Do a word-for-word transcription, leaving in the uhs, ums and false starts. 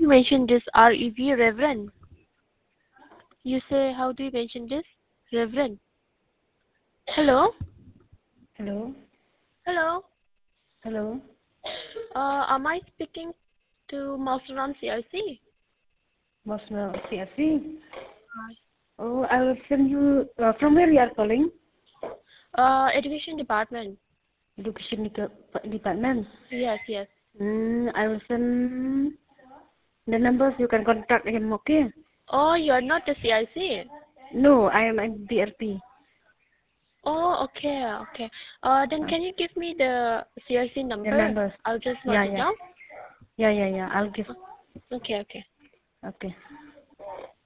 you mention this R E V, Reverend? You say, how do you mention this? Reverend. Hello? Hello? Hello? Hello? Uh, am I speaking to Master C I C? Bosnia C S C? Hi. Oh, I will send you, uh, from where you are calling? Uh, Education Department. Education Dep- Department. Yes, yes. Hmm, I will send the numbers you can contact him, okay? Oh, you are not the C I C. No, I am at D R P. Oh, okay, okay. Uh, then Uh, can you give me the C I C the number? numbers. I'll just note Yeah, it yeah. down. Yeah, yeah, yeah. I'll give. Okay, okay. Okay.